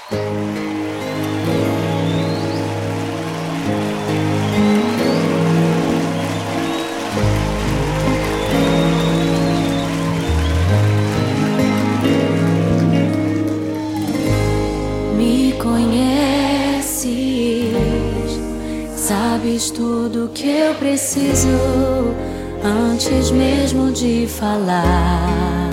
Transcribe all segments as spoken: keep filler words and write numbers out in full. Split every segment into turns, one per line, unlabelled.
Me conheces, sabes tudo que eu preciso antes mesmo de falar.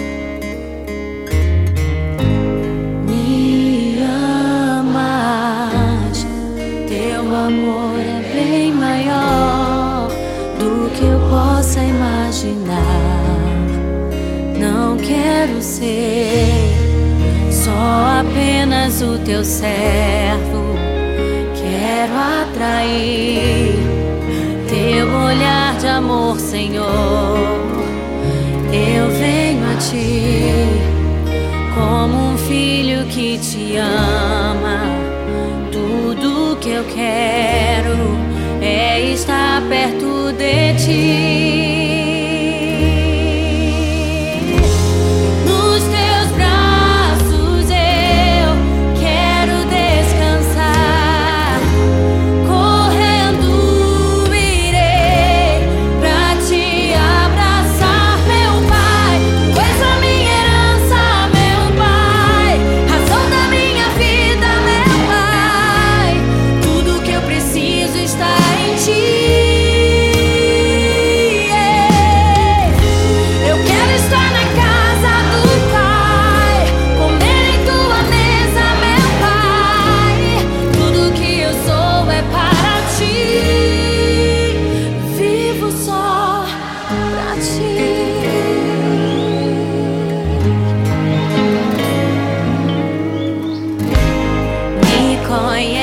Me amas, teu amor é bem maior do que eu possa imaginar. Não quero ser só apenas o teu servo, quero atrair teu olhar de amor, Senhor. Eu venho a ti como um filho que te ama. Tudo que eu quero é estar perto de ti.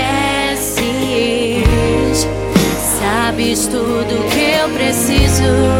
Conheces, sabes tudo que eu preciso